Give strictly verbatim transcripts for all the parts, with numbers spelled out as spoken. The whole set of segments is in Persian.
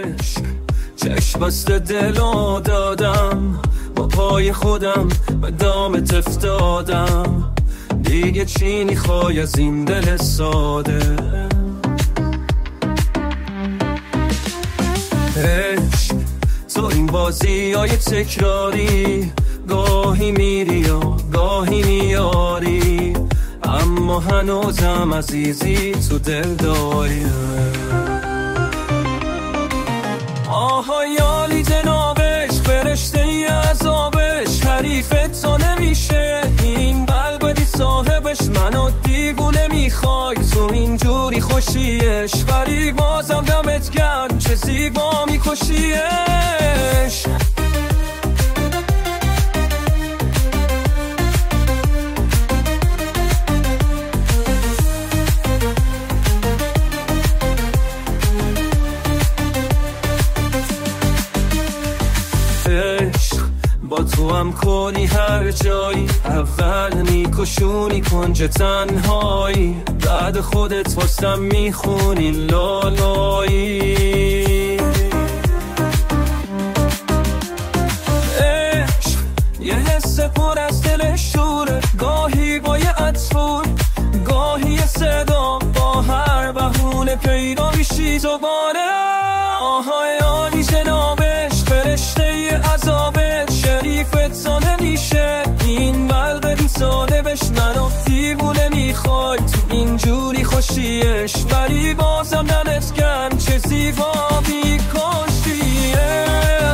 عشق چشم بسته دلو دادم، با پای خودم به دامت افتادم. دیگه چی میخوای از این دل ساده؟ عشق تو این بازی های تکراری، گاهی میری و گاهی میاری، اما هنوزم عزیزی تو دل داری. آها یالی جنابش، فرشته ی عذابش، حریف تو نمیشه این قلب صاحبش. منو دیوونه میخوای تو اینجوری خوشیش، ولی بازم دمت گرم چه زیبا میکشیش. با تو هم کنی هر جایی، اول میکشونی کنج تنهایی، بعد خودت واسم میخونی لالایی. عشق یه حس پر از دل شوره، گاهی با یه عطفور، گاهی یه صدا، با هر بهونه پیدا میشی دوباره. آها یالی جنابش، فرشته ی عذابش، شریفت تا نمیشه این قلب بی صاحبش. منو دیوونه میخوای تو اینجوری خوشیش، ولی بازم دلت گرم چه زیبا میکشیه.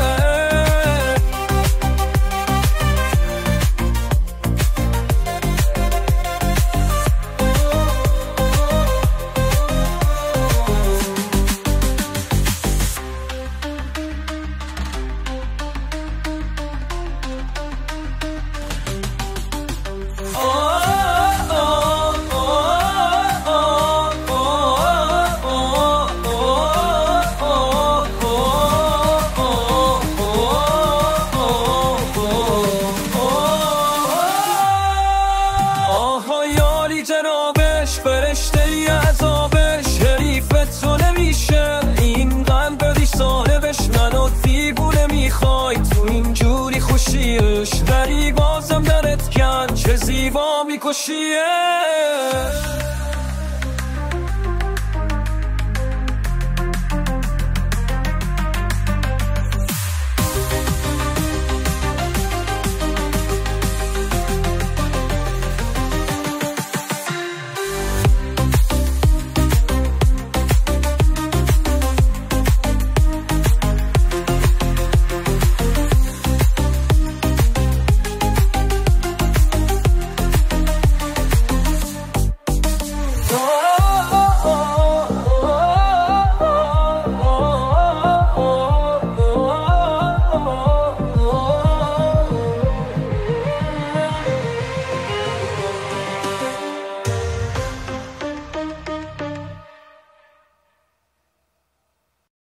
جنابش، فرشته ی عذابش، شریفت تو نمیشه این قلب بی صاحبش. منو دیوونه میخوای تو اینجوری خوشیش، ولی بازم درت کن چه زیبا میکشیه.